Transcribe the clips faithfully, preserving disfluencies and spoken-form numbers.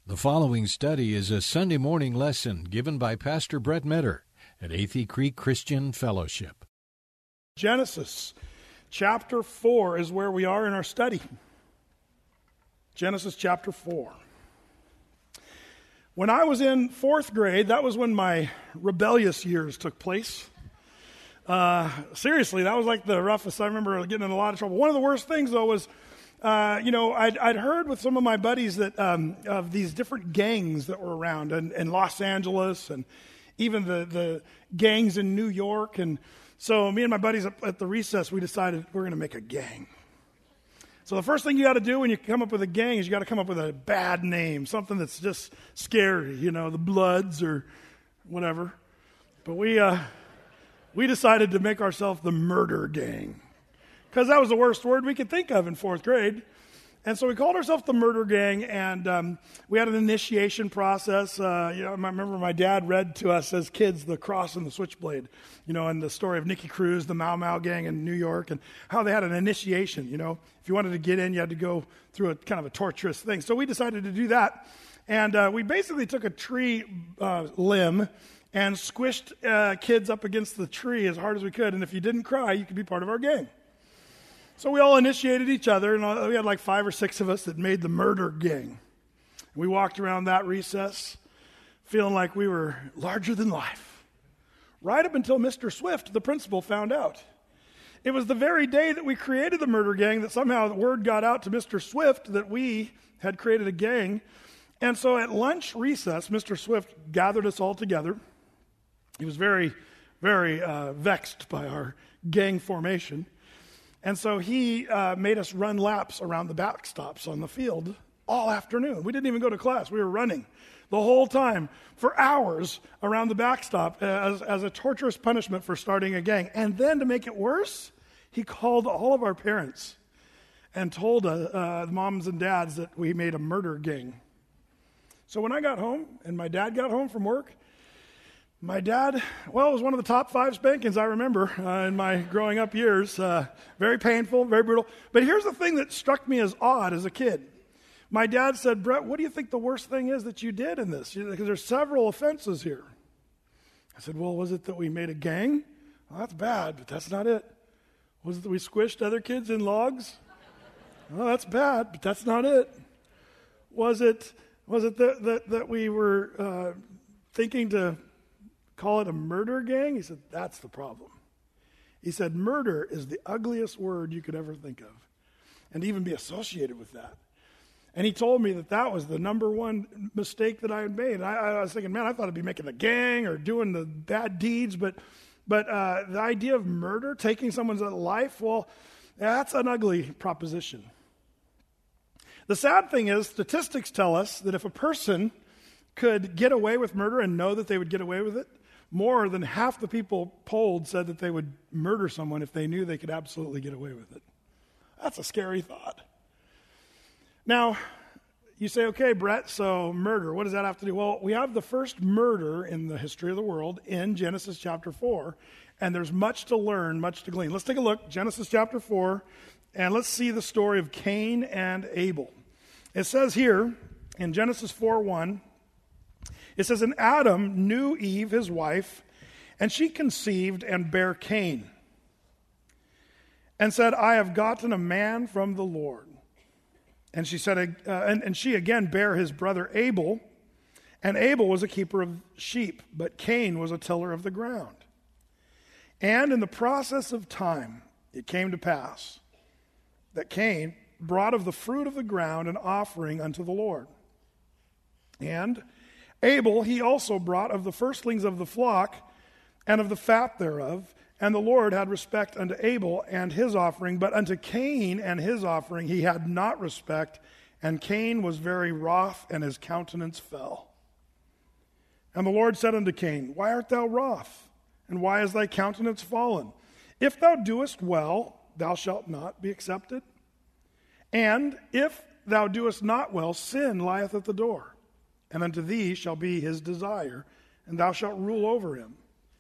The following study is a Sunday morning lesson given by Pastor Brett Metter at Athey Creek Christian Fellowship. Genesis chapter four is where we are in our study. Genesis chapter four. When I was in fourth grade, that was when my rebellious years took place. Uh, seriously, that was like the roughest. I remember getting in a lot of trouble. One of the worst things, though, was Uh, you know, I'd, I'd heard with some of my buddies that um, of these different gangs that were around in, in Los Angeles and even the, the gangs in New York. And so me and my buddies at, at the recess, we decided we're going to make a gang. So the first thing you got to do when you come up with a gang is you got to come up with a bad name, something that's just scary, you know, the Bloods or whatever. But we uh, we decided to make ourselves the Murder Gang, because that was the worst word we could think of in fourth grade. And so we called ourselves the Murder Gang, and um, we had an initiation process. Uh, you know, I remember my dad read to us as kids The Cross and the Switchblade, you know, and the story of Nicky Cruz, the Mau Mau Gang in New York, and how they had an initiation, you know. If you wanted to get in, you had to go through a kind of a torturous thing. So we decided to do that, and uh, we basically took a tree uh, limb and squished uh, kids up against the tree as hard as we could, and if you didn't cry, you could be part of our gang. So we all initiated each other, and we had like five or six of us that made the Murder Gang. We walked around that recess feeling like we were larger than life, right up until Mister Swift, the principal, found out. It was the very day that we created the Murder Gang that somehow the word got out to Mister Swift that we had created a gang. And so at lunch recess, Mister Swift gathered us all together. He was very, very uh, vexed by our gang formation. And so he uh, made us run laps around the backstops on the field all afternoon. We didn't even go to class. We were running the whole time for hours around the backstop as, as a torturous punishment for starting a gang. And then to make it worse, he called all of our parents and told uh, uh, the moms and dads that we made a murder gang. So when I got home and my dad got home from work, my dad, well, it was one of the top five spankings I remember uh, in my growing up years. Uh, very painful, very brutal. But here's the thing that struck me as odd as a kid. My dad said, "Brett, what do you think the worst thing is that you did in this? Because there's several offenses here." I said, "Well, was it that we made a gang? Well, that's bad, but that's not it. Was it that we squished other kids in logs? Well, that's bad, but that's not it. Was it was it that, that, that we were uh, thinking to call it a murder gang?" He said, "That's the problem." He said, "Murder is the ugliest word you could ever think of, and even be associated with that." And he told me that that was the number one mistake that I had made. And I, I was thinking, man, I thought I'd be making a gang or doing the bad deeds, but but uh, the idea of murder, taking someone's life, well, that's an ugly proposition. The sad thing is, statistics tell us that if a person could get away with murder and know that they would get away with it, more than half the people polled said that they would murder someone if they knew they could absolutely get away with it. That's a scary thought. Now, you say, okay, Brett, so murder, what does that have to do? Well, we have the first murder in the history of the world in Genesis chapter four, and there's much to learn, much to glean. Let's take a look, Genesis chapter four, and let's see the story of Cain and Abel. It says here in Genesis four one, it says, "And Adam knew Eve, his wife, and she conceived and bare Cain, and said, I have gotten a man from the Lord. And she said, uh, and, and she again bare his brother Abel, and Abel was a keeper of sheep, but Cain was a tiller of the ground. And in the process of time, it came to pass that Cain brought of the fruit of the ground an offering unto the Lord. And Abel he also brought of the firstlings of the flock and of the fat thereof, and the Lord had respect unto Abel and his offering, but unto Cain and his offering he had not respect, and Cain was very wroth, and his countenance fell. And the Lord said unto Cain, Why art thou wroth? And why is thy countenance fallen? If thou doest well, thou shalt not be accepted. And if thou doest not well, sin lieth at the door. And unto thee shall be his desire, and thou shalt rule over him.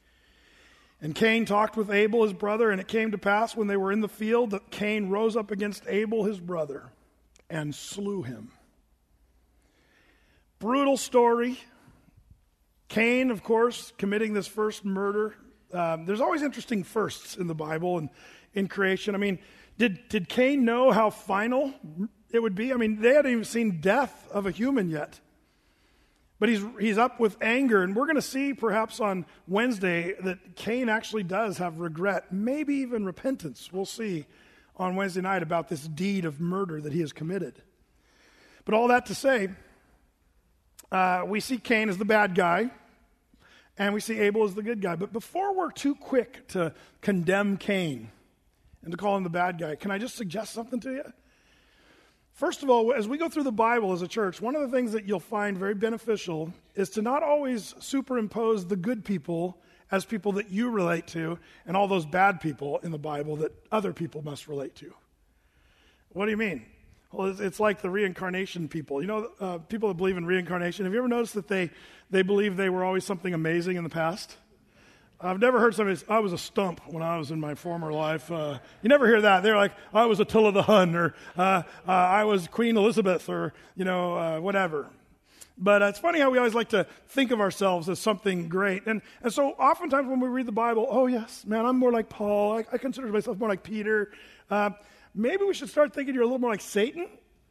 And Cain talked with Abel his brother, and it came to pass when they were in the field that Cain rose up against Abel his brother and slew him. brutal story. Cain, of course, committing this first murder. Um, there's always interesting firsts in the Bible and in creation. I mean, did, did Cain know how final it would be? I mean, they hadn't even seen death of a human yet. But he's he's up with anger, and we're going to see perhaps on Wednesday that Cain actually does have regret, maybe even repentance. We'll see on Wednesday night about this deed of murder that he has committed. But all that to say, uh, we see Cain as the bad guy, and we see Abel as the good guy. But before we're too quick to condemn Cain and to call him the bad guy, can I just suggest something to you? First of all, as we go through the Bible as a church, one of the things that you'll find very beneficial is to not always superimpose the good people as people that you relate to and all those bad people in the Bible that other people must relate to. What do you mean? Well, it's, it's like the reincarnation people. You know, uh, people that believe in reincarnation, have you ever noticed that they, they believe they were always something amazing in the past? I've never heard somebody say, I was a stump when I was in my former life. Uh, you never hear that. They're like, I was Attila the Hun, or uh, uh, I was Queen Elizabeth, or, you know, uh, whatever. But uh, it's funny how we always like to think of ourselves as something great. And and so oftentimes when we read the Bible, oh, yes, man, I'm more like Paul. I, I consider myself more like Peter. Uh, maybe we should start thinking you're a little more like Satan,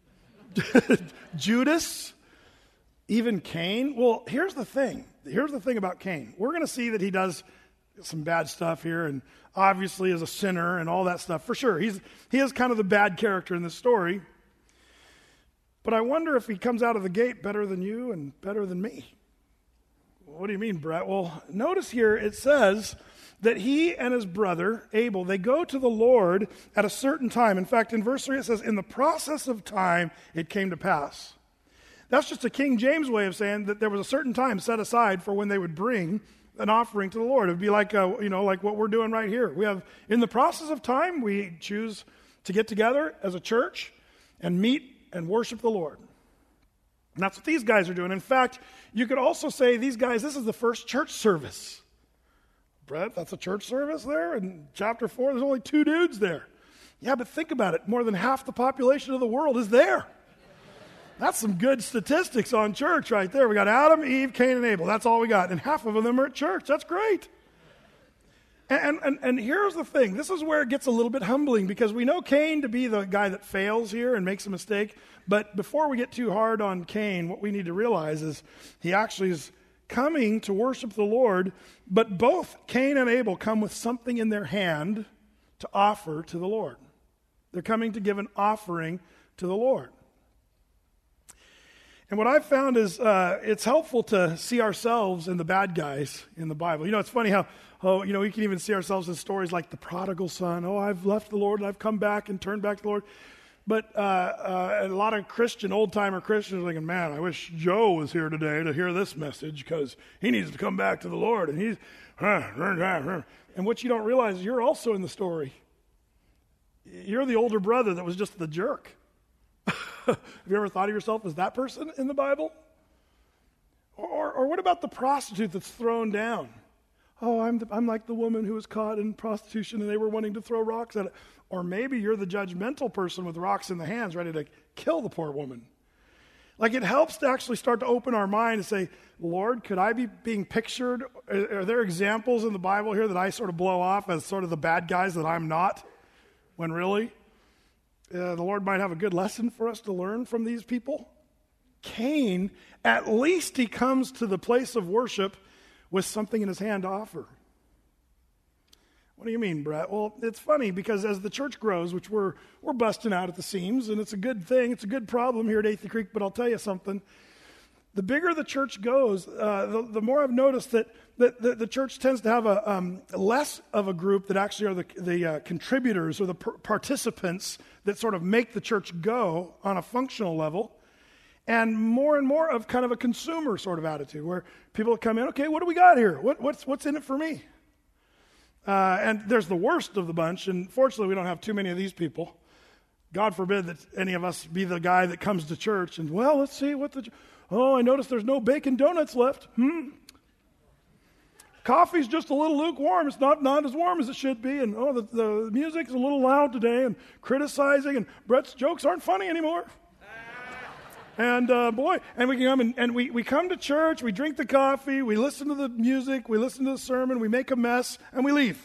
Judas, even Cain. Well, here's the thing. Here's the thing about Cain. We're going to see that he does some bad stuff here, and obviously is a sinner and all that stuff. For sure, he's he is kind of the bad character in this story. But I wonder if he comes out of the gate better than you and better than me. What do you mean, Brett? Well, notice here it says that he and his brother, Abel, they go to the Lord at a certain time. In fact, in verse three it says, in the process of time it came to pass. That's just a King James way of saying that there was a certain time set aside for when they would bring an offering to the Lord. It would be like, uh, you know, like what we're doing right here. We have, in the process of time, we choose to get together as a church and meet and worship the Lord. And that's what these guys are doing. In fact, you could also say these guys, this is the first church service. Brett, that's a church service there? In chapter four, there's only two dudes there. Yeah, but think about it. More than half the population of the world is there. That's some good statistics on church right there. We got Adam, Eve, Cain, and Abel. That's all we got. And half of them are at church. That's great. And, and, and here's the thing. This is where it gets a little bit humbling, because we know Cain to be the guy that fails here and makes a mistake. But before we get too hard on Cain, what we need to realize is he actually is coming to worship the Lord. But both Cain and Abel come with something in their hand to offer to the Lord. They're coming to give an offering to the Lord. And what I've found is uh, it's helpful to see ourselves in the bad guys in the Bible. You know, it's funny how, oh, you know, we can even see ourselves in stories like the prodigal son. Oh, I've left the Lord and I've come back and turned back to the Lord. But uh, uh, a lot of Christian, old-timer Christians are thinking, man, I wish Joe was here today to hear this message because he needs to come back to the Lord. And he's, and what you don't realize is you're also in the story. You're the older brother that was just the jerk. Have you ever thought of yourself as that person in the Bible? Or, or, or what about the prostitute that's thrown down? Oh, I'm, the, I'm like the woman who was caught in prostitution and they were wanting to throw rocks at it. Or maybe you're the judgmental person with rocks in the hands ready to kill the poor woman. Like, it helps to actually start to open our mind and say, Lord, could I be being pictured? Are, are there examples in the Bible here that I sort of blow off as sort of the bad guys that I'm not? When really, uh, the Lord might have a good lesson for us to learn from these people. Cain, at least he comes to the place of worship with something in his hand to offer. What do you mean, Brett? Well, it's funny because as the church grows, which we're we're busting out at the seams, and it's a good thing, it's a good problem here at Athey Creek, but I'll tell you something. The bigger the church goes, uh, the, the more I've noticed that, that the, the church tends to have a um, less of a group that actually are the, the uh, contributors or the per- participants that sort of make the church go on a functional level, and more and more of kind of a consumer sort of attitude where people come in, okay, what do we got here? What, what's, what's in it for me? Uh, and there's the worst of the bunch, and fortunately we don't have too many of these people. God forbid that any of us be the guy that comes to church and, well, let's see what the... Oh, I noticed there's no bacon donuts left. Hmm. Coffee's just a little lukewarm. It's not, not as warm as it should be. And, oh, the, the music's a little loud today and criticizing. And Brett's jokes aren't funny anymore. And uh, boy, and we come and, and we, we come to church, we drink the coffee, we listen to the music, we listen to the sermon, we make a mess, and we leave.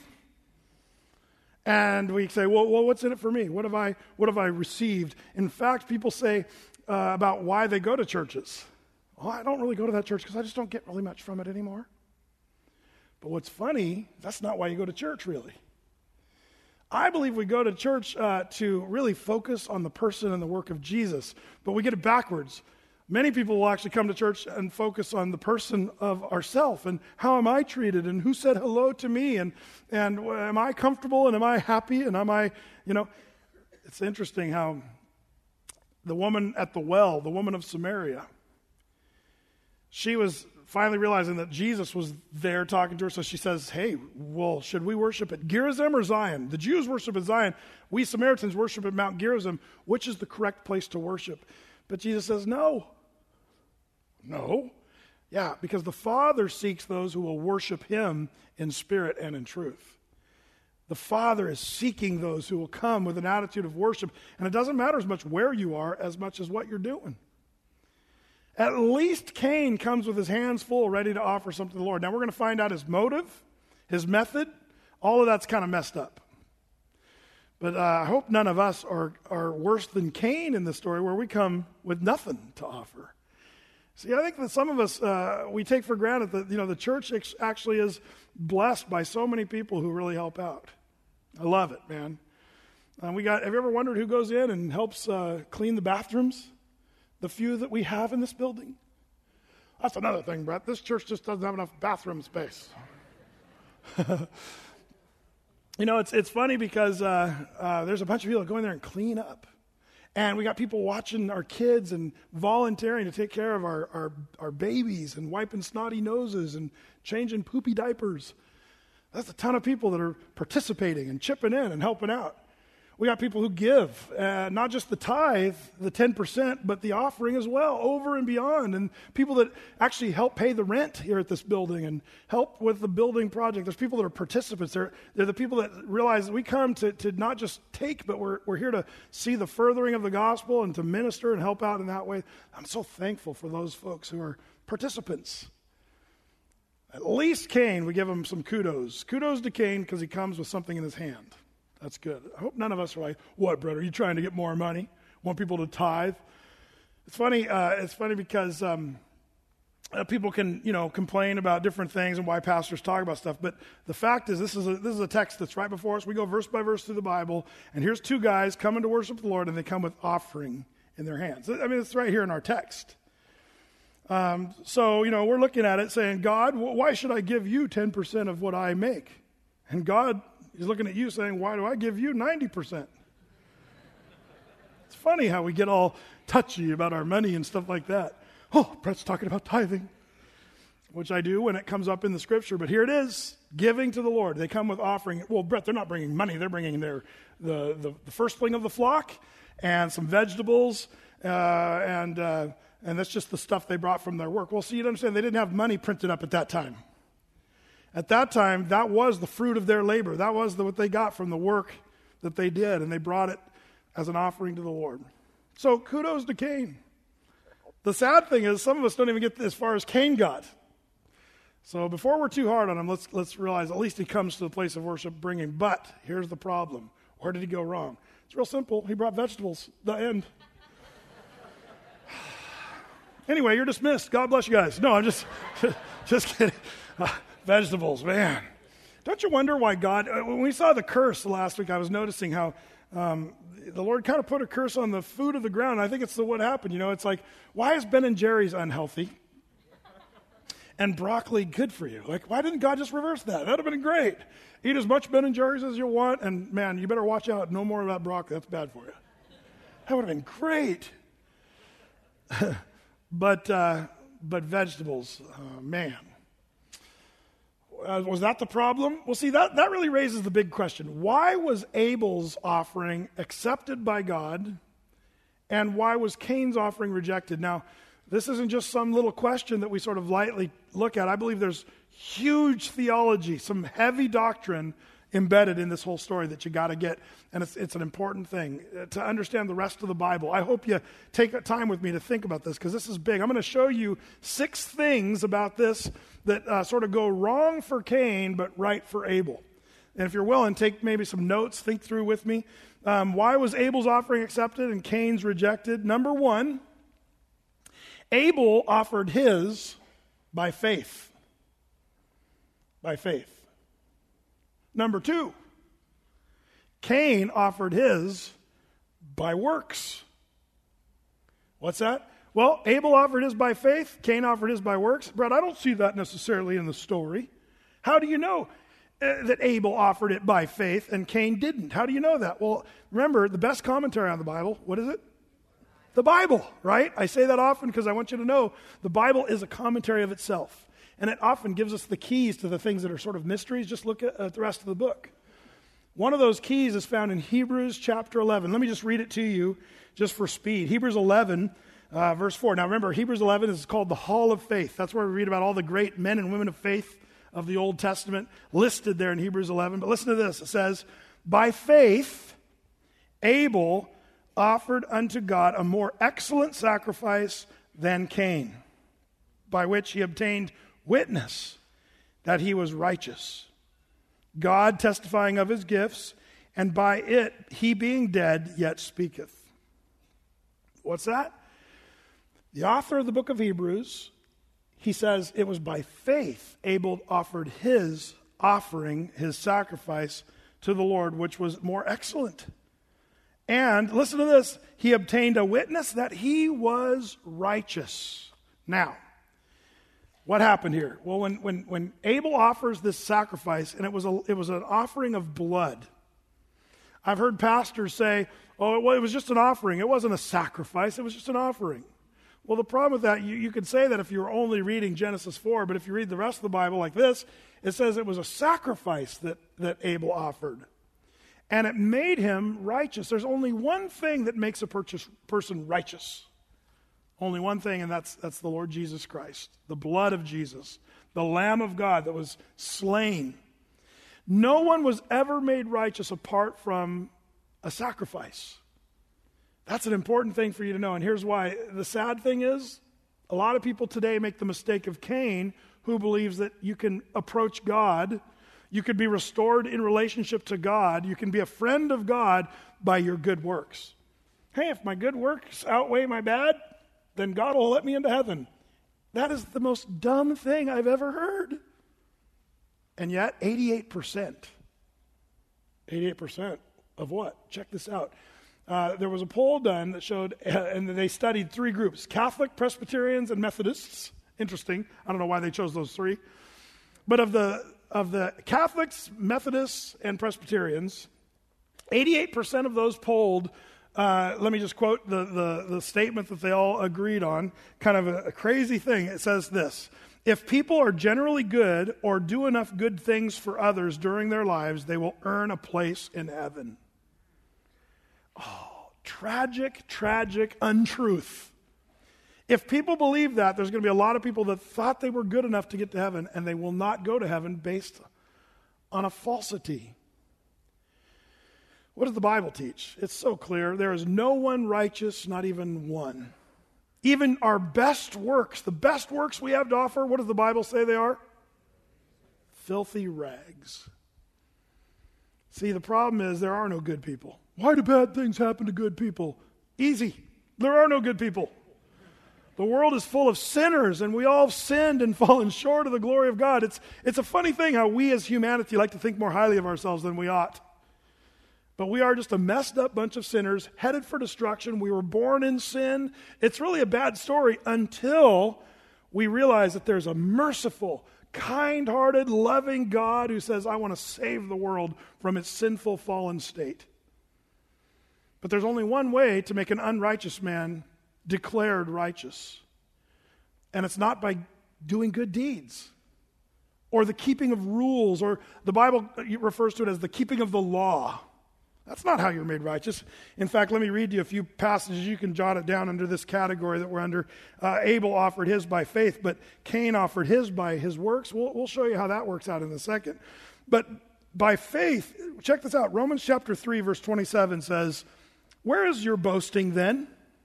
And we say, well, well what's in it for me? What have I, what have I received? In fact, people say uh, about why they go to churches. Oh, I don't really go to that church because I just don't get really much from it anymore. But what's funny, that's not why you go to church, really. I believe we go to church uh, to really focus on the person and the work of Jesus, but we get it backwards. Many people will actually come to church and focus on the person of ourselves and how am I treated and who said hello to me and, and am I comfortable and am I happy and am I, you know, it's interesting how the woman at the well, the woman of Samaria, she was finally realizing that Jesus was there talking to her, so she says, hey, well, should we worship at Gerizim or Zion? The Jews worship at Zion. We Samaritans worship at Mount Gerizim. Which is the correct place to worship? But Jesus says, no. No. Yeah, because the Father seeks those who will worship him in spirit and in truth. The Father is seeking those who will come with an attitude of worship, and it doesn't matter as much where you are as much as what you're doing. At least Cain comes with his hands full, ready to offer something to the Lord. Now, we're going to find out his motive, his method. All of that's kind of messed up. But uh, I hope none of us are, are worse than Cain in this story, where we come with nothing to offer. See, I think that some of us, uh, we take for granted that, you know, the church ex- actually is blessed by so many people who really help out. I love it, man. Uh, we got. Have you ever wondered who goes in and helps uh, clean the bathrooms? The few that we have in this building. That's another thing, Brett. This church just doesn't have enough bathroom space. You know, it's it's funny because uh, uh, there's a bunch of people that go in there and clean up. And we got people watching our kids and volunteering to take care of our, our, our babies and wiping snotty noses and changing poopy diapers. That's a ton of people that are participating and chipping in and helping out. We got people who give, uh, not just the tithe, the ten percent, but the offering as well, over and beyond. And people that actually help pay the rent here at this building and help with the building project. There's people that are participants. They're, they're the people that realize that we come to, to not just take, but we're, we're here to see the furthering of the gospel and to minister and help out in that way. I'm so thankful for those folks who are participants. At least Cain, we give him some kudos. Kudos to Cain because he comes with something in his hand. That's good. I hope none of us are like, what, brother? Are you trying to get more money? Want people to tithe? It's funny. Uh, it's funny because um, uh, people can, you know, complain about different things and why pastors talk about stuff. But the fact is, this is a, this is a text that's right before us. We go verse by verse through the Bible, and here's two guys coming to worship the Lord, and they come with offering in their hands. I mean, it's right here in our text. Um, so, you know, we're looking at it saying, God, why should I give you ten percent of what I make? And God, he's looking at you saying, why do I give you ninety percent? It's funny how we get all touchy about our money and stuff like that. Oh, Brett's talking about tithing, which I do when it comes up in the scripture. But here it is, giving to the Lord. They come with offering. Well, Brett, they're not bringing money. They're bringing their the, the, the firstling of the flock and some vegetables, uh, and uh, and that's just the stuff they brought from their work. Well, see, you understand, they didn't have money printed up at that time. At that time, that was the fruit of their labor. That was the, what they got from the work that they did, and they brought it as an offering to the Lord. So kudos to Cain. The sad thing is some of us don't even get as far as Cain got. So before we're too hard on him, let's let's realize at least he comes to the place of worship bringing. But here's the problem. Where did he go wrong? It's real simple. He brought vegetables. The end. Anyway, you're dismissed. God bless you guys. No, I'm just just kidding. Uh, Vegetables, man. Don't you wonder why God, when we saw the curse last week, I was noticing how um, the Lord kind of put a curse on the food of the ground. I think it's the, what happened. You know, it's like, why is Ben and Jerry's unhealthy and broccoli good for you? Like, why didn't God just reverse that? That would have been great. Eat as much Ben and Jerry's as you want, and man, you better watch out. No more of that broccoli. That's bad for you. That would have been great. but, uh, but vegetables, uh, man. Uh, was that the problem? Well, see, that, that really raises the big question. Why was Abel's offering accepted by God, and why was Cain's offering rejected? Now, this isn't just some little question that we sort of lightly look at. I believe there's huge theology, some heavy doctrine embedded in this whole story that you got to get, and it's, it's an important thing to understand the rest of the Bible. I hope you take time with me to think about this, because this is big. I'm going to show you six things about this that uh, sort of go wrong for Cain, but right for Abel. And if you're willing, take maybe some notes, think through with me. Um, why was Abel's offering accepted and Cain's rejected? Number one, Abel offered his by faith. By faith. Number two, Cain offered his by works. What's that? Well, Abel offered his by faith, Cain offered his by works. Brett, I don't see that necessarily in the story. How do you know uh, that Abel offered it by faith and Cain didn't? How do you know that? Well, remember, the best commentary on the Bible, what is it? The Bible, right? I say that often because I want you to know the Bible is a commentary of itself. And it often gives us the keys to the things that are sort of mysteries. Just look at, at the rest of the book. One of those keys is found in Hebrews chapter eleven. Let me just read it to you just for speed. Hebrews eleven, uh, verse four. Now remember, Hebrews eleven is called the Hall of Faith. That's where we read about all the great men and women of faith of the Old Testament listed there in Hebrews eleven. But listen to this. It says, by faith, Abel offered unto God a more excellent sacrifice than Cain, by which he obtained witness that he was righteous, God testifying of his gifts, and by it he being dead yet speaketh. What's that? The author of the book of Hebrews, he says it was by faith Abel offered his offering, his sacrifice to the Lord, which was more excellent. And listen to this, he obtained a witness that he was righteous. Now, what happened here? Well, when, when, when Abel offers this sacrifice, and it was, a, it was an offering of blood. I've heard pastors say, oh, well, it was just an offering. It wasn't a sacrifice. It was just an offering. Well, the problem with that, you, you could say that if you were only reading Genesis four, but if you read the rest of the Bible like this, it says it was a sacrifice that, that Abel offered. And it made him righteous. There's only one thing that makes a purchase, person righteous. Only one thing, and that's that's the Lord Jesus Christ, the blood of Jesus, the Lamb of God that was slain. No one was ever made righteous apart from a sacrifice. That's an important thing for you to know, and here's why. The sad thing is, a lot of people today make the mistake of Cain, who believes that you can approach God, you could be restored in relationship to God, you can be a friend of God by your good works. Hey, if my good works outweigh my bad, then God will let me into heaven. That is the most dumb thing I've ever heard. And yet, eighty-eight percent, eighty-eight percent of what? Check this out. Uh, there was a poll done that showed, uh, and they studied three groups, Catholic, Presbyterians, and Methodists. Interesting. I don't know why they chose those three. But of the, of the Catholics, Methodists, and Presbyterians, eighty-eight percent of those polled, Uh, let me just quote the, the, the statement that they all agreed on, kind of a, a crazy thing. It says this, if people are generally good or do enough good things for others during their lives, they will earn a place in heaven. Oh, tragic, tragic untruth. If people believe that, there's going to be a lot of people that thought they were good enough to get to heaven, and they will not go to heaven based on a falsity. What does the Bible teach? It's so clear. There is no one righteous, not even one. Even our best works, the best works we have to offer, what does the Bible say they are? Filthy rags. See, the problem is there are no good people. Why do bad things happen to good people? Easy. There are no good people. The world is full of sinners, and we all have sinned and fallen short of the glory of God. It's, it's a funny thing how we as humanity like to think more highly of ourselves than we ought. But we are just a messed up bunch of sinners headed for destruction. We were born in sin. It's really a bad story until we realize that there's a merciful, kind-hearted, loving God who says, I want to save the world from its sinful, fallen state. But there's only one way to make an unrighteous man declared righteous. And it's not by doing good deeds or the keeping of rules, or the Bible refers to it as the keeping of the law. That's not how you're made righteous. In fact, let me read you a few passages. You can jot it down under this category that we're under. Uh, Abel offered his by faith, but Cain offered his by his works. We'll, we'll show you how that works out in a second. But by faith, check this out. Romans chapter three, verse twenty-seven says, "Where is your boasting then?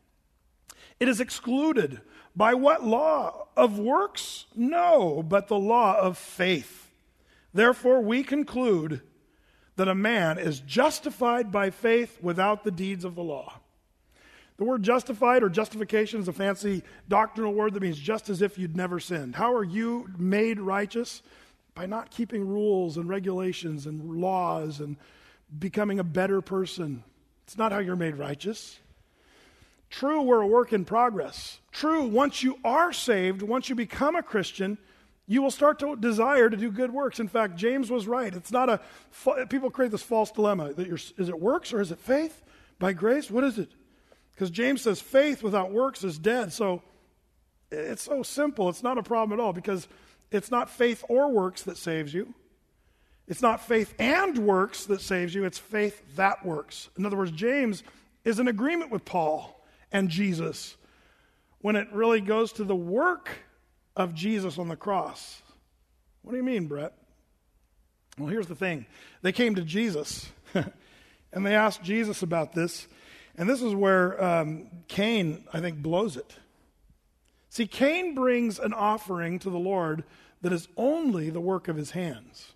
It is excluded. By what law? Of works? No, but the law of faith. Therefore we conclude that a man is justified by faith without the deeds of the law." The word justified or justification is a fancy doctrinal word that means just as if you'd never sinned. How are you made righteous? By not keeping rules and regulations and laws and becoming a better person. It's not how you're made righteous. True, we're a work in progress. True, once you are saved, once you become a Christian, you will start to desire to do good works. In fact, James was right. It's not a, people create this false dilemma that you're, is it works or is it faith? By grace, what is it? Because James says faith without works is dead. So it's so simple. It's not a problem at all because it's not faith or works that saves you. It's not faith and works that saves you. It's faith that works. In other words, James is in agreement with Paul and Jesus when it really goes to the work of Jesus on the cross. What do you mean, Brett? Well, here's the thing. They came to Jesus and they asked Jesus about this. And this is where um, Cain, I think, blows it. See, Cain brings an offering to the Lord that is only the work of his hands.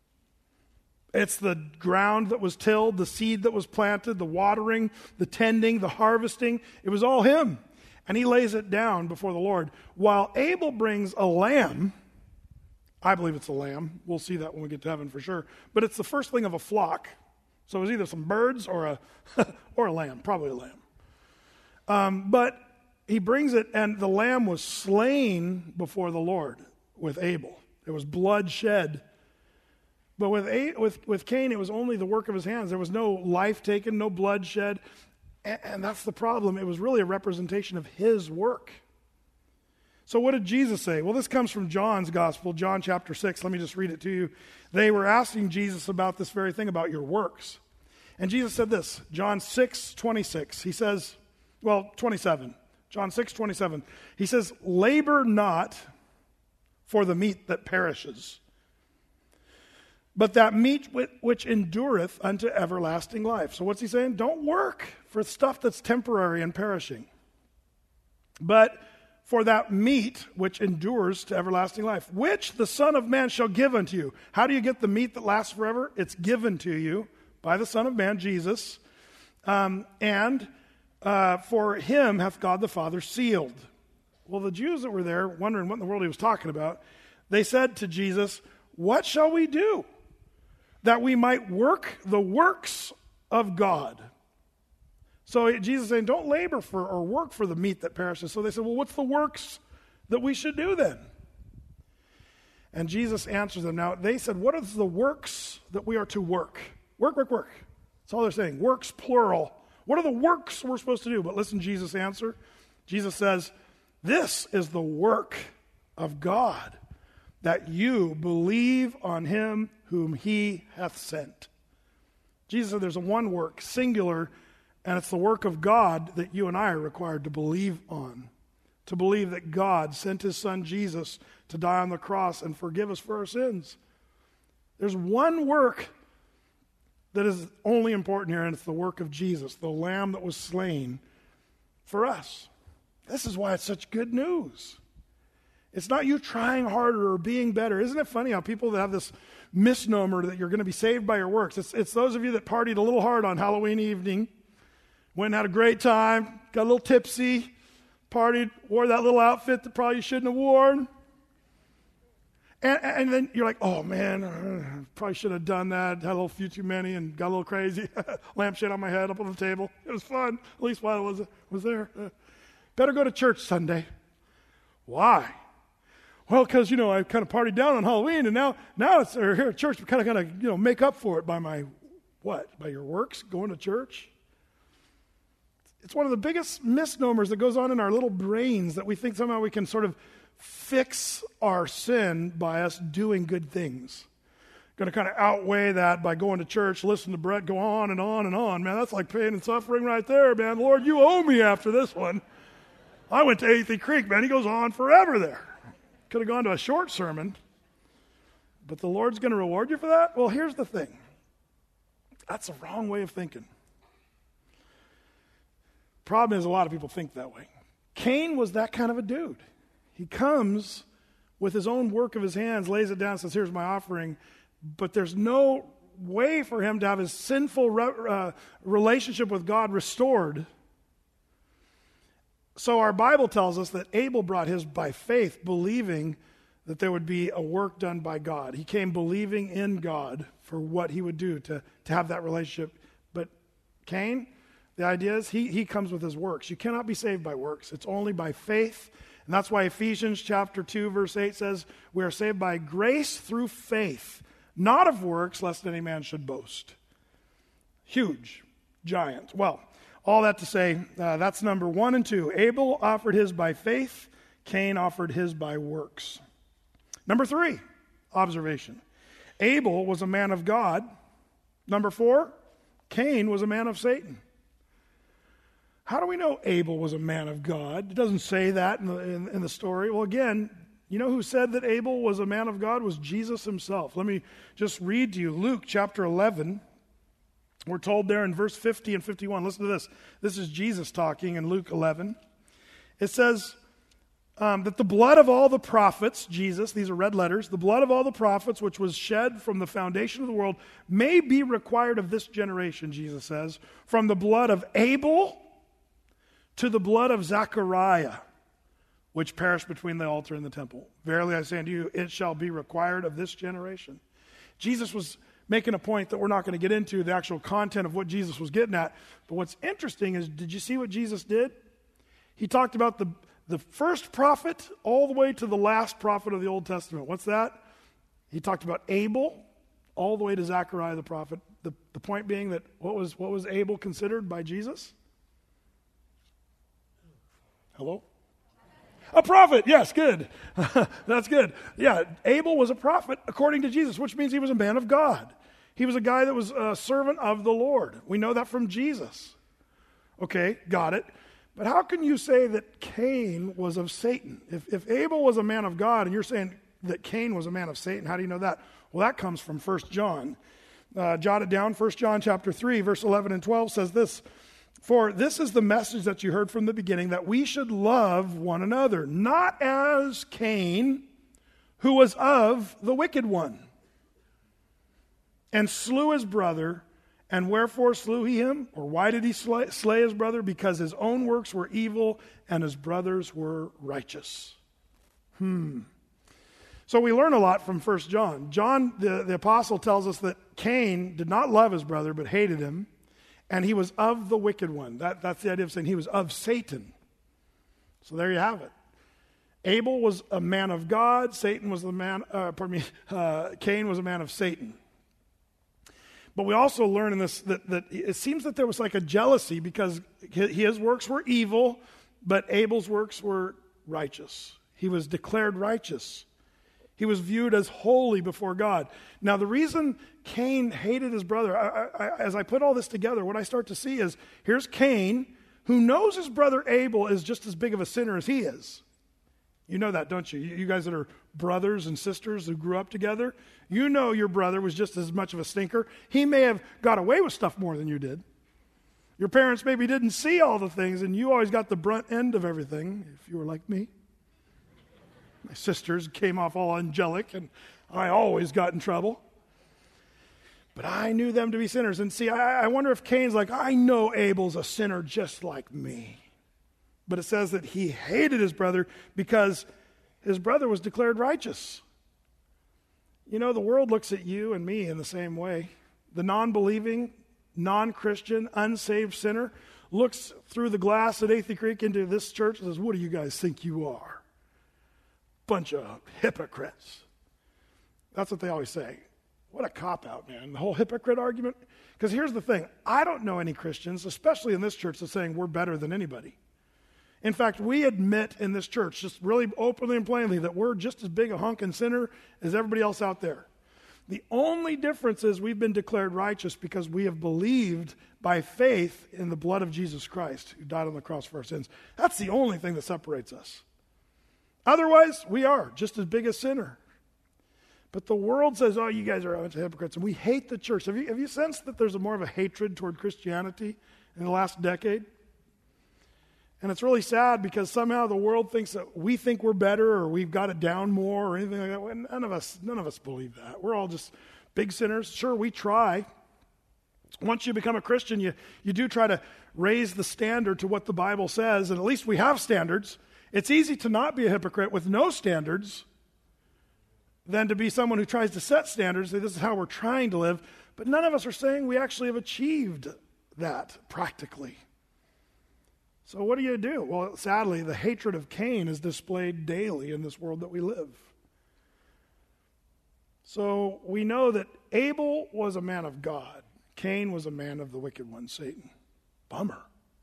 It's the ground that was tilled, the seed that was planted, the watering, the tending, the harvesting. It was all him. And he lays it down before the Lord. While Abel brings a lamb, I believe it's a lamb. We'll see that when we get to heaven for sure. But it's the firstling of a flock. So it was either some birds or a or a lamb, probably a lamb. Um, but he brings it, and the lamb was slain before the Lord with Abel. There was blood shed. But with, A- with, with Cain, it was only the work of his hands. There was no life taken, no blood shed. And, and that's the problem. It was really a representation of his work. So what did Jesus say? Well, this comes from John's gospel, John chapter six. Let me just read it to you. They were asking Jesus about this very thing, about your works. And Jesus said this, John six twenty-six. He says, well, twenty-seven. John six twenty-seven. He says, "Labor not for the meat that perishes, but that meat which endureth unto everlasting life." So what's he saying? Don't work for stuff that's temporary and perishing, but for that meat which endures to everlasting life, which the Son of Man shall give unto you. How do you get the meat that lasts forever? It's given to you by the Son of Man, Jesus. Um, and uh, for him hath God the Father sealed. Well, the Jews that were there, wondering what in the world he was talking about, they said to Jesus, "What shall we do that we might work the works of God?" So Jesus is saying, don't labor for or work for the meat that perishes. So they said, well, what's the works that we should do then? And Jesus answers them. Now, they said, what is the works that we are to work? Work, work, work. That's all they're saying. Works, plural. What are the works we're supposed to do? But listen, Jesus' answer. Jesus says, this is the work of God, that you believe on him whom he hath sent. Jesus said there's a one work, singular, and it's the work of God that you and I are required to believe on. To believe that God sent his son Jesus to die on the cross and forgive us for our sins. There's one work that is only important here, and it's the work of Jesus, the lamb that was slain for us. This is why it's such good news. It's not you trying harder or being better. Isn't it funny how people that have this misnomer that you're going to be saved by your works, it's, it's those of you that partied a little hard on Halloween evening, went and had a great time, got a little tipsy, partied, wore that little outfit that probably you shouldn't have worn. And, and then you're like, oh man, uh, probably should have done that, had a little few too many and got a little crazy. Lampshade on my head up on the table. It was fun, at least while I was, was there. Uh, better go to church Sunday. Why? Well, because, you know, I kind of partied down on Halloween, and now now it's or here at church, we kind of kind of, you know, make up for it by my, what? By your works, going to church? It's one of the biggest misnomers that goes on in our little brains, that we think somehow we can sort of fix our sin by us doing good things. Going to kind of outweigh that by going to church, listen to Brett go on and on and on. Man, that's like pain and suffering right there, man. Lord, you owe me after this one. I went to Athey Creek, man. He goes on forever there. Could have gone to a short sermon. but the Lord's going to reward you for that? Well, here's the thing. That's a wrong way of thinking. Problem is, a lot of people think that way. Cain was that kind of a dude. He comes with his own work of his hands, lays it down, and says, here's my offering. But there's no way for him to have his sinful re- uh, relationship with God restored. So our Bible tells us that Abel brought his by faith, believing that there would be a work done by God. He came believing in God for what he would do to, to have that relationship. But Cain, the idea is he, he comes with his works. You cannot be saved by works. It's only by faith. And that's why Ephesians chapter two, verse eight says, we are saved by grace through faith, not of works, lest any man should boast. Huge, giant. Well, all that to say, uh, that's number one and two. Abel offered his by faith. Cain offered his by works. Number three, observation. Abel was a man of God. Number four, Cain was a man of Satan. How do we know Abel was a man of God? It doesn't say that in the, in, in the story. Well, again, you know who said that Abel was a man of God? Was Jesus himself. Let me just read to you Luke chapter eleven. We're told there in verse fifty and fifty-one. Listen to this. This is Jesus talking in Luke eleven. It says um, that the blood of all the prophets, Jesus, these are red letters, the blood of all the prophets which was shed from the foundation of the world may be required of this generation, Jesus says, from the blood of Abel to the blood of Zechariah, which perished between the altar and the temple. Verily I say unto you, it shall be required of this generation. Jesus was making a point that we're not going to get into the actual content of what Jesus was getting at. But what's interesting is, did you see what Jesus did? He talked about the, the first prophet all the way to the last prophet of the Old Testament. What's that? He talked about Abel all the way to Zechariah the prophet. The, the point being that what was, what was Abel considered by Jesus? Hello? A prophet, yes, good. That's good. Yeah, Abel was a prophet according to Jesus, which means he was a man of God. He was a guy that was a servant of the Lord. We know that from Jesus. Okay, got it. But how can you say that Cain was of Satan? If, if Abel was a man of God and you're saying that Cain was a man of Satan, how do you know that? Well, that comes from First John. Uh, jot it down. First John chapter three, verse eleven and twelve says this, for this is the message that you heard from the beginning, that we should love one another, not as Cain, who was of the wicked one, and slew his brother. And wherefore slew he him? Or why did he slay, slay his brother? Because his own works were evil and his brothers were righteous. Hmm. So we learn a lot from First John. John, the, the apostle, tells us that Cain did not love his brother but hated him. And he was of the wicked one. That, that's the idea of saying he was of Satan. So there you have it. Abel was a man of God. Satan was the man, uh, pardon me, uh, Cain was a man of Satan. But we also learn in this that, that it seems that there was like a jealousy because his works were evil, but Abel's works were righteous. He was declared righteous. He was viewed as holy before God. Now, the reason Cain hated his brother, I, I, as I put all this together, what I start to see is, here's Cain, who knows his brother Abel is just as big of a sinner as he is. You know that, don't you? You guys that are brothers and sisters who grew up together, you know your brother was just as much of a stinker. He may have got away with stuff more than you did. Your parents maybe didn't see all the things, and you always got the brunt end of everything, if you were like me. My sisters came off all angelic, and I always got in trouble. But I knew them to be sinners. And see, I, I wonder if Cain's like, I know Abel's a sinner just like me. But it says that he hated his brother because his brother was declared righteous. You know, the world looks at you and me in the same way. The non-believing, non-Christian, unsaved sinner looks through the glass at Athey Creek into this church and says, what do you guys think you are? Bunch of hypocrites. That's what they always say. What a cop-out, man. The whole hypocrite argument. Because here's the thing. I don't know any Christians, especially in this church, that's saying we're better than anybody. In fact, we admit in this church, just really openly and plainly, that we're just as big a honking sinner as everybody else out there. The only difference is we've been declared righteous because we have believed by faith in the blood of Jesus Christ, who died on the cross for our sins. That's the only thing that separates us. Otherwise, we are just as big a sinner. But the world says, oh, you guys are a bunch of hypocrites, and we hate the church. Have you, have you sensed that there's a more of a hatred toward Christianity in the last decade? And it's really sad because somehow the world thinks that we think we're better or we've got it down more or anything like that. Well, none of us, none of us believe that. We're all just big sinners. Sure, we try. Once you become a Christian, you, you do try to raise the standard to what the Bible says, and at least we have standards. It's easy to not be a hypocrite with no standards than to be someone who tries to set standards, say this is how we're trying to live. But none of us are saying we actually have achieved that practically. So what do you do? Well, sadly, the hatred of Cain is displayed daily in this world that we live. So we know that Abel was a man of God. Cain was a man of the wicked one, Satan. Bummer.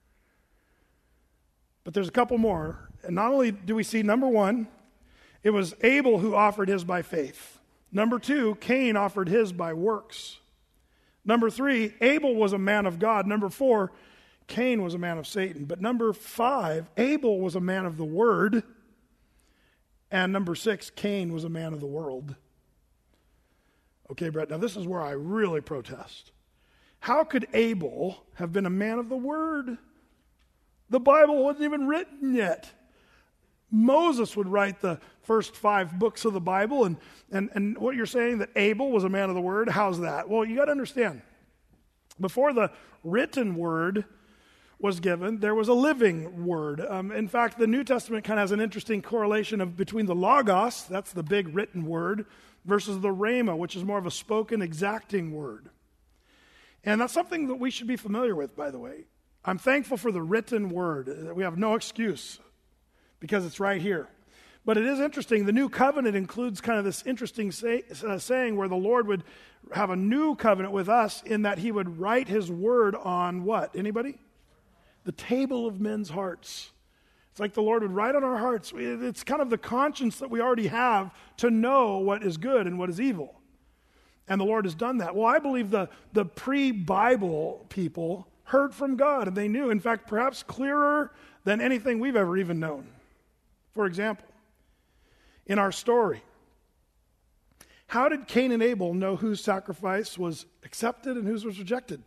But there's a couple more. And not only do we see, number one, it was Abel who offered his by faith. Number two, Cain offered his by works. Number three, Abel was a man of God. Number four, Cain was a man of Satan. But number five, Abel was a man of the word. And number six, Cain was a man of the world. Okay, Brett, now this is where I really protest. How could Abel have been a man of the word? The Bible wasn't even written yet. Moses would write the first five books of the Bible, and, and, and what you're saying that Abel was a man of the word, how's that? Well, you got to understand, before the written word was given, there was a living word. Um, in fact, the New Testament kind of has an interesting correlation of between the Logos, that's the big written word, versus the Rhema, which is more of a spoken, exacting word. And that's something that we should be familiar with, by the way. I'm thankful for the written word. We have no excuse because it's right here. But it is interesting. The new covenant includes kind of this interesting say, uh, saying where the Lord would have a new covenant with us in that he would write his word on what? Anybody? The table of men's hearts. It's like the Lord would write on our hearts. It's kind of the conscience that we already have to know what is good and what is evil. And the Lord has done that. Well, I believe the, the pre-Bible people heard from God, and they knew, in fact, perhaps clearer than anything we've ever even known. For example, in our story, how did Cain and Abel know whose sacrifice was accepted and whose was rejected?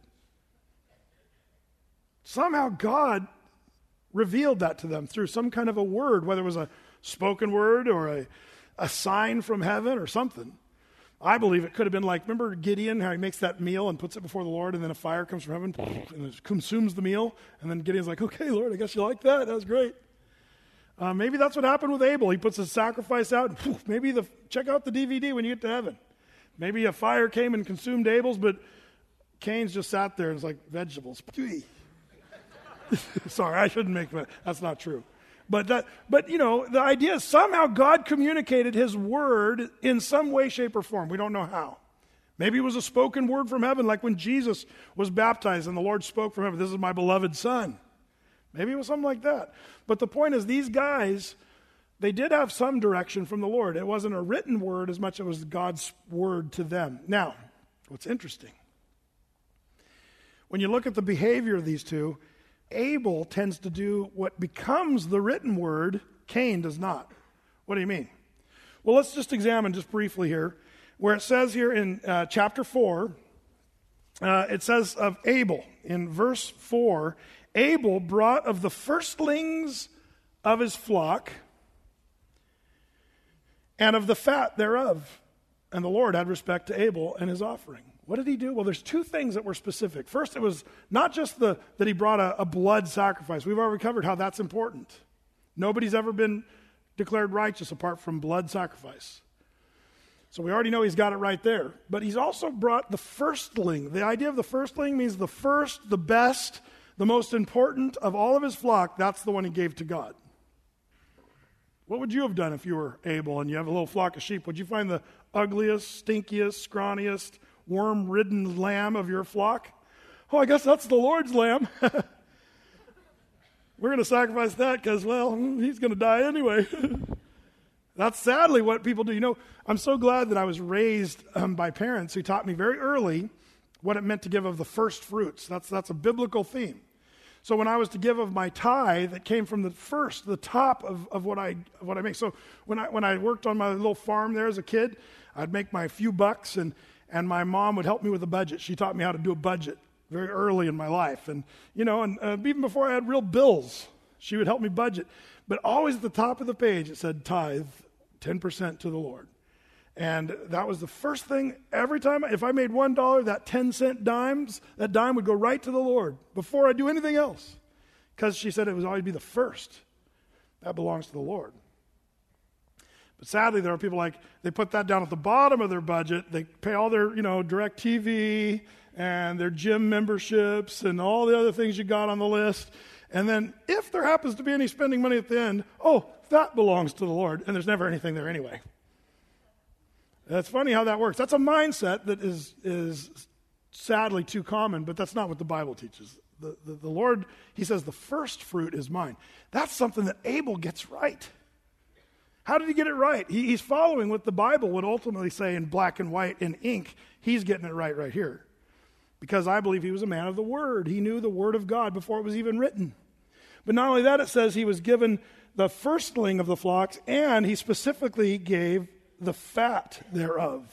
Somehow God revealed that to them through some kind of a word, whether it was a spoken word or a, a sign from heaven or something. I believe it could have been like, remember Gideon, how he makes that meal and puts it before the Lord, and then a fire comes from heaven and it consumes the meal, and then Gideon's like, okay, Lord, I guess you like that. That was great. Uh, maybe that's what happened with Abel. He puts his sacrifice out, and poof, maybe the check out the D V D when you get to heaven. Maybe a fire came and consumed Abel's, but Cain's just sat there and it's like vegetables. Sorry, I shouldn't make that. That's not true. But that, but you know, the idea is somehow God communicated his word in some way, shape, or form. We don't know how. Maybe it was a spoken word from heaven, like when Jesus was baptized and the Lord spoke from heaven, this is my beloved son. Maybe it was something like that. But the point is, these guys, they did have some direction from the Lord. It wasn't a written word as much as it was God's word to them. Now, what's interesting, when you look at the behavior of these two, Abel tends to do what becomes the written word. Cain does not. What do you mean? Well, let's just examine just briefly here, where it says here in uh, chapter four, uh, it says of Abel, in verse four, Abel brought of the firstlings of his flock and of the fat thereof. And the Lord had respect to Abel and his offering. What did he do? Well, there's two things that were specific. First, it was not just the that he brought a, a blood sacrifice. We've already covered how that's important. Nobody's ever been declared righteous apart from blood sacrifice. So we already know he's got it right there. But he's also brought the firstling. The idea of the firstling means the first, the best, the most important of all of his flock. That's the one he gave to God. What would you have done if you were Abel and you have a little flock of sheep? Would you find the ugliest, stinkiest, scrawniest, worm-ridden lamb of your flock? Oh, I guess that's the Lord's lamb. We're going to sacrifice that because, well, he's going to die anyway. That's sadly what people do. You know, I'm so glad that I was raised um, by parents who taught me very early what it meant to give of the first fruits. That's, that's a biblical theme. So when I was to give of my tithe, that came from the first, the top of, of what I of what I make. So when I when I worked on my little farm there as a kid, I'd make my few bucks, and and my mom would help me with a budget. She taught me how to do a budget very early in my life, and you know, and uh, even before I had real bills, she would help me budget. But always at the top of the page, it said tithe, ten percent to the Lord. And that was the first thing every time. If I made one dollar, that ten cent dimes, that dime would go right to the Lord before I do anything else. Because she said it would always be the first. That belongs to the Lord. But sadly, there are people like, they put that down at the bottom of their budget. They pay all their, you know, direct T V and their gym memberships and all the other things you got on the list. And then if there happens to be any spending money at the end, oh, that belongs to the Lord. And there's never anything there anyway. It's funny how that works. That's a mindset that is is sadly too common, but that's not what the Bible teaches. The, the, the Lord, he says, the first fruit is mine. That's something that Abel gets right. How did he get it right? He, he's following what the Bible would ultimately say in black and white in ink. He's getting it right right here. Because I believe he was a man of the Word. He knew the Word of God before it was even written. But not only that, it says he was given the firstling of the flocks, and he specifically gave the fat thereof.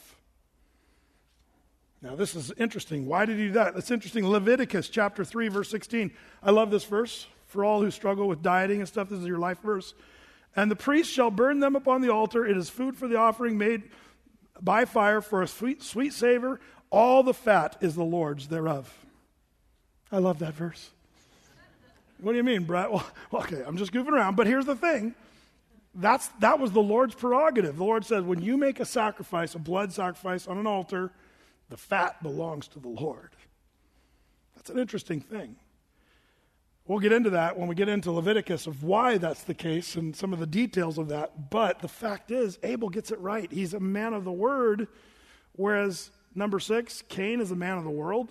Now this is interesting. Why did he do that? That's interesting. Leviticus chapter three, verse sixteen. I love this verse. For all who struggle with dieting and stuff, this is your life verse. And the priest shall burn them upon the altar. It is food for the offering made by fire for a sweet, sweet savor. All the fat is the Lord's thereof. I love that verse. What do you mean, Brett? Well, okay, I'm just goofing around. But here's the thing. That's that was the Lord's prerogative. The Lord says, when you make a sacrifice, a blood sacrifice on an altar, the fat belongs to the Lord. That's an interesting thing. We'll get into that when we get into Leviticus of why that's the case and some of the details of that. But the fact is, Abel gets it right. He's a man of the Word, whereas number six, Cain is a man of the world.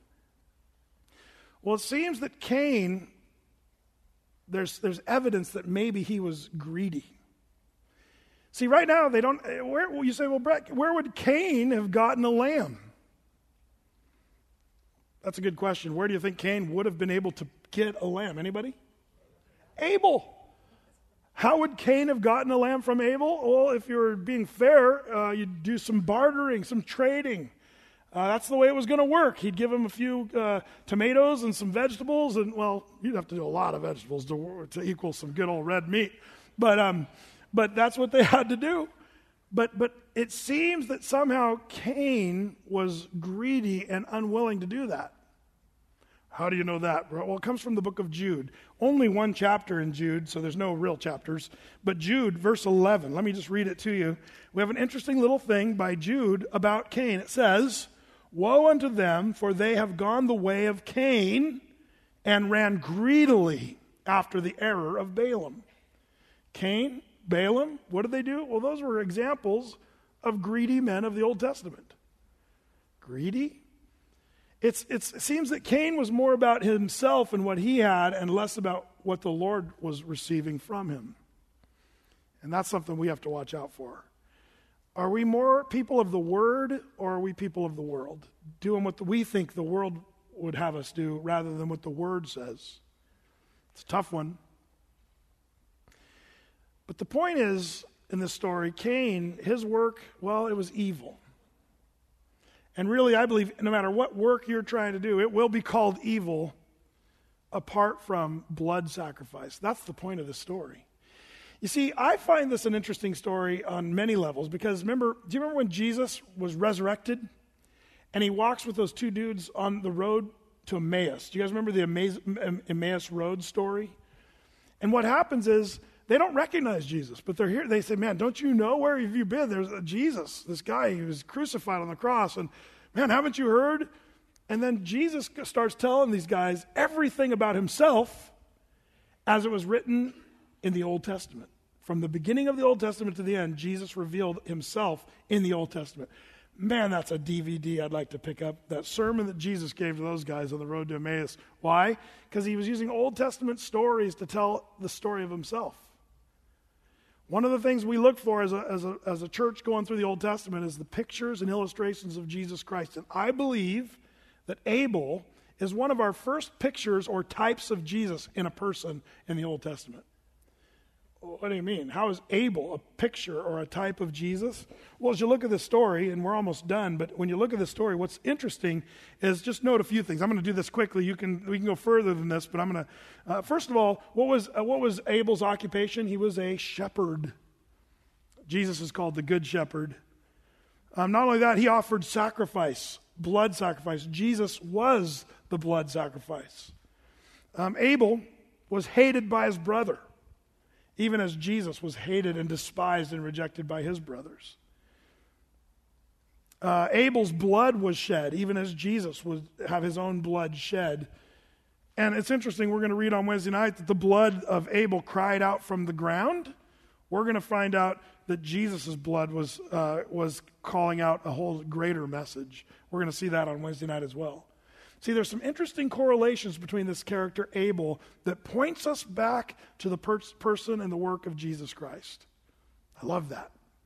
Well, it seems that Cain, there's there's evidence that maybe he was greedy. See, right now, they don't, where, you say, well, Brett, where would Cain have gotten a lamb? That's a good question. Where do you think Cain would have been able to get a lamb? Anybody? Abel. How would Cain have gotten a lamb from Abel? Well, if you were being fair, uh, you'd do some bartering, some trading. Uh, that's the way it was going to work. He'd give him a few uh, tomatoes and some vegetables, and, well, you'd have to do a lot of vegetables to, to equal some good old red meat. But um, but that's what they had to do. But but it seems that somehow Cain was greedy and unwilling to do that. How do you know that? Well, it comes from the book of Jude. Only one chapter in Jude, so there's no real chapters. But Jude, verse eleven, let me just read it to you. We have an interesting little thing by Jude about Cain. It says, "Woe unto them, for they have gone the way of Cain and ran greedily after the error of Balaam." Cain, Balaam, what did they do? Well, those were examples of greedy men of the Old Testament. Greedy? It's, it's, it seems that Cain was more about himself and what he had and less about what the Lord was receiving from him. And that's something we have to watch out for. Are we more people of the Word, or are we people of the world? Doing what we think the world would have us do rather than what the Word says. It's a tough one. But the point is, in this story, Cain, his work, well, it was evil. And really, I believe no matter what work you're trying to do, it will be called evil apart from blood sacrifice. That's the point of the story. You see, I find this an interesting story on many levels because remember, do you remember when Jesus was resurrected and he walks with those two dudes on the road to Emmaus? Do you guys remember the Emmaus Road story? And what happens is they don't recognize Jesus, but they're here. They say, man, don't you know where have you been? There's a Jesus, this guy who was crucified on the cross. And man, haven't you heard? And then Jesus starts telling these guys everything about himself as it was written in the Old Testament. From the beginning of the Old Testament to the end, Jesus revealed himself in the Old Testament. Man, that's a D V D I'd like to pick up. That sermon that Jesus gave to those guys on the road to Emmaus. Why? Because he was using Old Testament stories to tell the story of himself. One of the things we look for as a, as a, as a church going through the Old Testament is the pictures and illustrations of Jesus Christ. And I believe that Abel is one of our first pictures or types of Jesus in a person in the Old Testament. What do you mean? How is Abel a picture or a type of Jesus? Well, as you look at this story, and we're almost done, but when you look at this story, what's interesting is just note a few things. I'm going to do this quickly. You can we can go further than this, but I'm going to. Uh, first of all, what was uh, what was Abel's occupation? He was a shepherd. Jesus is called the Good Shepherd. Um, not only that, he offered sacrifice, blood sacrifice. Jesus was the blood sacrifice. Um, Abel was hated by his brother, even as Jesus was hated and despised and rejected by his brothers. Uh, Abel's blood was shed, even as Jesus would have his own blood shed. And it's interesting, we're going to read on Wednesday night that the blood of Abel cried out from the ground. We're going to find out that Jesus' blood was uh, was calling out a whole greater message. We're going to see that on Wednesday night as well. See, there's some interesting correlations between this character, Abel, that points us back to the per- person and the work of Jesus Christ. I love that.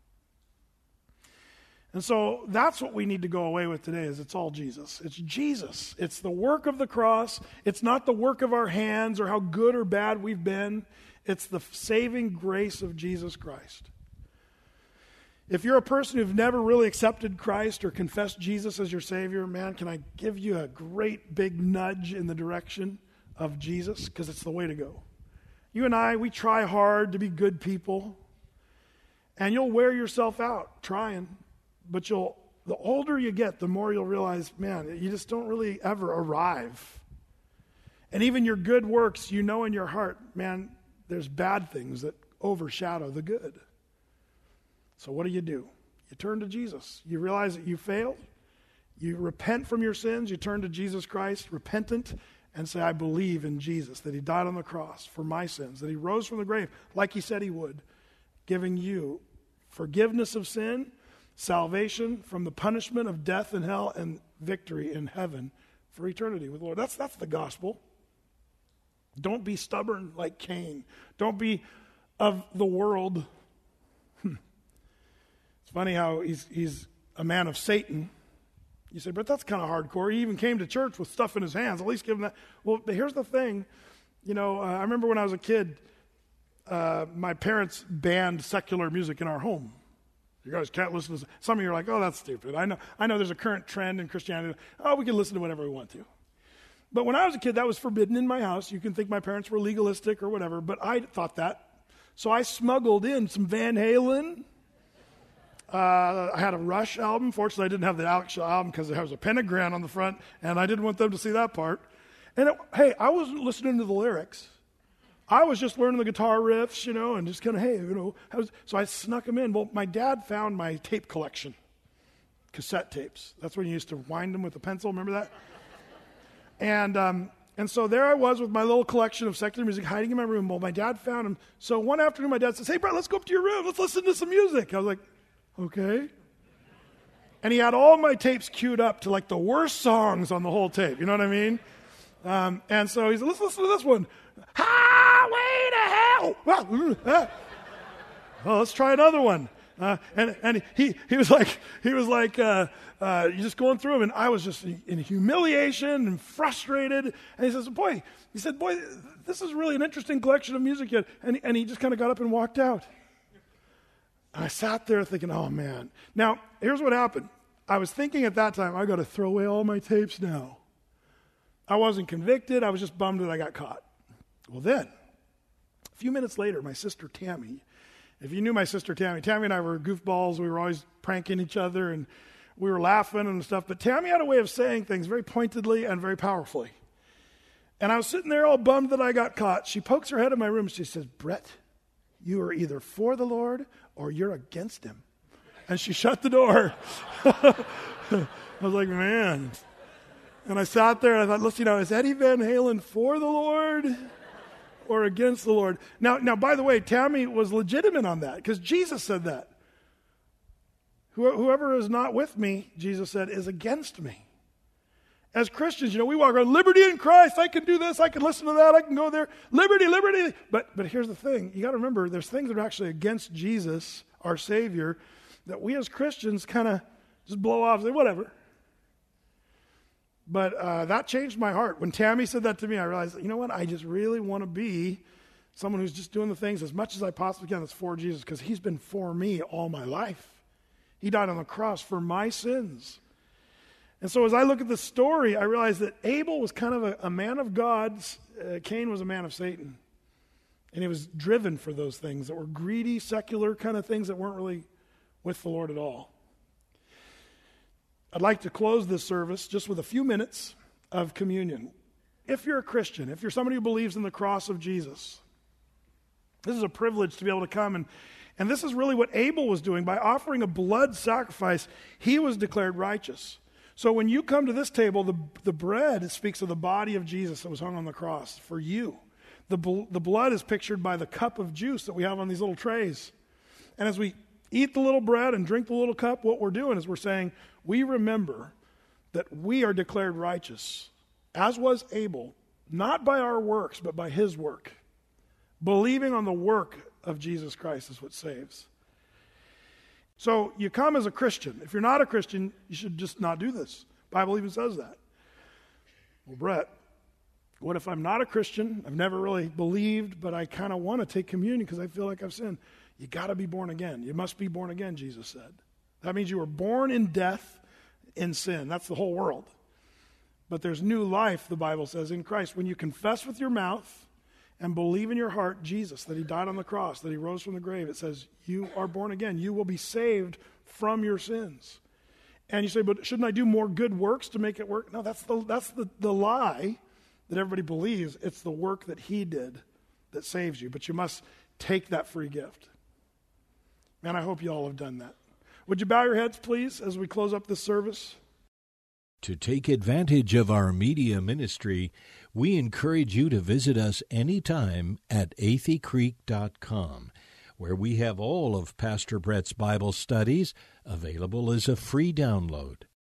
And so that's what we need to go away with today, is it's all Jesus. It's Jesus. It's the work of the cross. It's not the work of our hands or how good or bad we've been. It's the saving grace of Jesus Christ. If you're a person who've never really accepted Christ or confessed Jesus as your Savior, man, can I give you a great big nudge in the direction of Jesus? Because it's the way to go. You and I, we try hard to be good people, and you'll wear yourself out trying, but you'll, the older you get, the more you'll realize, man, you just don't really ever arrive. And even your good works, you know in your heart, man, there's bad things that overshadow the good. So what do you do? You turn to Jesus. You realize that you failed. You repent from your sins. You turn to Jesus Christ, repentant, and say, I believe in Jesus, that he died on the cross for my sins, that he rose from the grave like he said he would, giving you forgiveness of sin, salvation from the punishment of death and hell, and victory in heaven for eternity with the Lord. That's, that's the gospel. Don't be stubborn like Cain. Don't be of the world. It's funny how he's he's a man of Satan. You say, but that's kind of hardcore. He even came to church with stuff in his hands. At least give him that. Well, here's the thing. You know, uh, I remember when I was a kid, uh, my parents banned secular music in our home. You guys can't listen to this. Some of you are like, oh, that's stupid. I know, I know there's a current trend in Christianity. Oh, we can listen to whatever we want to. But when I was a kid, that was forbidden in my house. You can think my parents were legalistic or whatever, but I thought that. So I smuggled in some Van Halen. Uh, I had a Rush album. Fortunately, I didn't have the Alex Shaw album because there was a pentagram on the front, and I didn't want them to see that part. And it, hey, I wasn't listening to the lyrics. I was just learning the guitar riffs, you know, and just kind of, hey, you know. I was, so I snuck them in. Well, my dad found my tape collection, cassette tapes. That's when you used to wind them with a pencil. Remember that? And um, and so there I was with my little collection of secular music hiding in my room. Well, my dad found them. So one afternoon, my dad says, hey, Brett, let's go up to your room. Let's listen to some music. I was like, okay. And he had all my tapes queued up to like the worst songs on the whole tape. You know what I mean? Um, and so he said, let's listen to this one. Highway to hell. Well, uh, well let's try another one. Uh, and and he he was like he was like uh, uh, just going through them, and I was just in humiliation and frustrated. And he says, "Boy," he said, "Boy, this is really an interesting collection of music." Yet, and and he just kind of got up and walked out. And I sat there thinking, "Oh man!" Now here's what happened. I was thinking at that time, I got to throw away all my tapes now. I wasn't convicted. I was just bummed that I got caught. Well, then, a few minutes later, my sister Tammy. If you knew my sister Tammy, Tammy and I were goofballs. We were always pranking each other, and we were laughing and stuff. But Tammy had a way of saying things very pointedly and very powerfully. And I was sitting there all bummed that I got caught. She pokes her head in my room. And she says, Brett, you are either for the Lord or you're against him. And she shut the door. I was like, man. And I sat there and I thought, listen, you know, is Eddie Van Halen for the Lord or against the Lord? Now, now, by the way, Tammy was legitimate on that because Jesus said that. Whoever is not with me, Jesus said, is against me. As Christians, you know, we walk around, liberty in Christ. I can do this. I can listen to that. I can go there. Liberty, liberty. But but here's the thing. You got to remember, there's things that are actually against Jesus, our Savior, that we as Christians kind of just blow off and say, whatever. But uh, that changed my heart. When Tammy said that to me, I realized, you know what? I just really want to be someone who's just doing the things as much as I possibly can that's for Jesus, because he's been for me all my life. He died on the cross for my sins. And so as I look at the story, I realize that Abel was kind of a, a man of God. Uh, Cain was a man of Satan. And he was driven for those things that were greedy, secular kind of things that weren't really with the Lord at all. I'd like to close this service just with a few minutes of communion. If you're a Christian, if you're somebody who believes in the cross of Jesus, this is a privilege to be able to come. And, and this is really what Abel was doing. By offering a blood sacrifice, he was declared righteous. So when you come to this table, the, the bread speaks of the body of Jesus that was hung on the cross for you. The, bl- the blood is pictured by the cup of juice that we have on these little trays. And as we eat the little bread and drink the little cup, what we're doing is we're saying, we remember that we are declared righteous, as was Abel, not by our works, but by his work. Believing on the work of Jesus Christ is what saves. So you come as a Christian. If you're not a Christian, you should just not do this. The Bible even says that. Well, Brett, what if I'm not a Christian? I've never really believed, but I kind of want to take communion because I feel like I've sinned. You got to be born again. You must be born again, Jesus said. That means you were born in death, in sin. That's the whole world. But there's new life, the Bible says, in Christ. When you confess with your mouth and believe in your heart Jesus, that he died on the cross, that he rose from the grave, it says you are born again. You will be saved from your sins. And you say, but shouldn't I do more good works to make it work? No, that's the that's the, the lie that everybody believes. It's the work that he did that saves you. But you must take that free gift. Man, I hope you all have done that. Would you bow your heads, please, as we close up this service? To take advantage of our media ministry, we encourage you to visit us anytime at athey creek dot com, where we have all of Pastor Brett's Bible studies available as a free download.